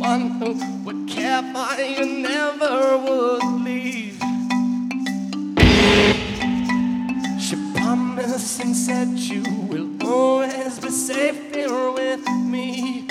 one who would care for you, never would leave. She promised and said you will always be safe here with me.